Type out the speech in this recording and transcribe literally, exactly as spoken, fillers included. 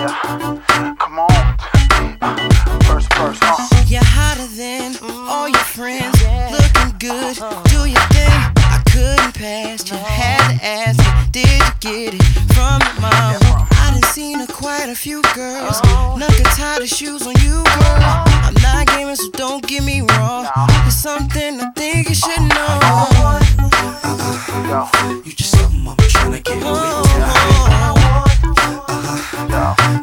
Yeah, come on. First verse, huh? You're hotter than all your friends. Looking good, do your thing. I couldn't pass you, had to ask you, did you get it from your mom? I done seen her quite a few girls. None could tie the shoes on you, girl. I'm not gaming, so don't get me wrong. It's something I think you should know.